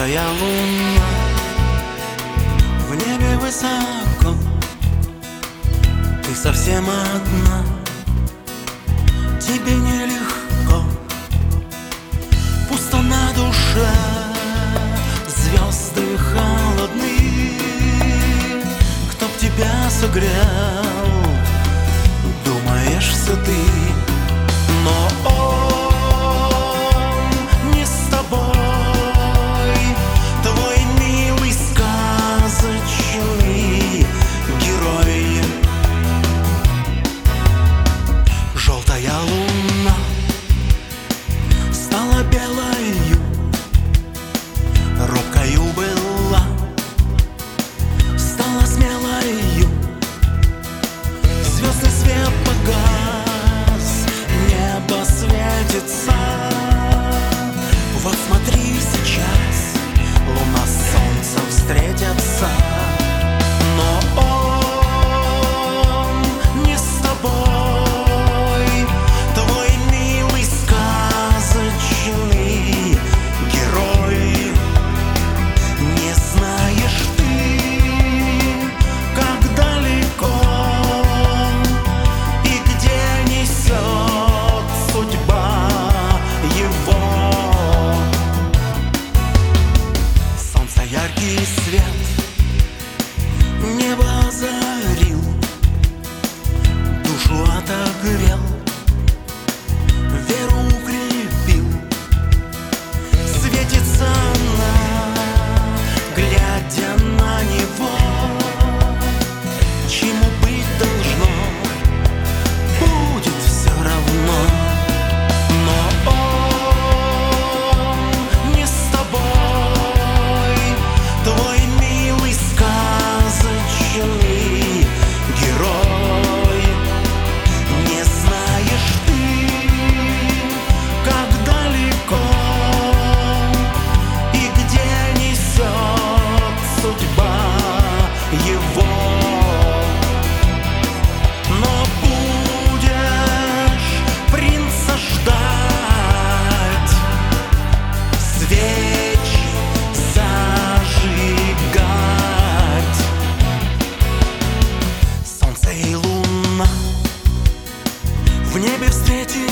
Яркая луна в небе высоко, ты совсем одна, тебе нелегко, пусто на душе, звезды холодны. Кто б тебя согрел, думаешь, все ты, но он не с тобой, твой милый сказочный герой. Желтая луна стала белою, робкою была, стала смелою. Звездный свет погас, небо светится. Вот смотри сейчас, луна с солнцем встретятся. Но он не с тобой, твой милый сказочный герой. Не знаешь ты, как далеко и где несет судьба его. Солнце яркий свет небо озарил, душу отогрел, веру укрепил. Светится она, глядя на него. Чему быть должно, будет все равно. Но он не с тобой, твой милый сказочный герой. Не знаешь ты, как далеко и где несет судьба его. Но будешь принца ждать, свечи зажигать. Солнце и луна в небе встретились.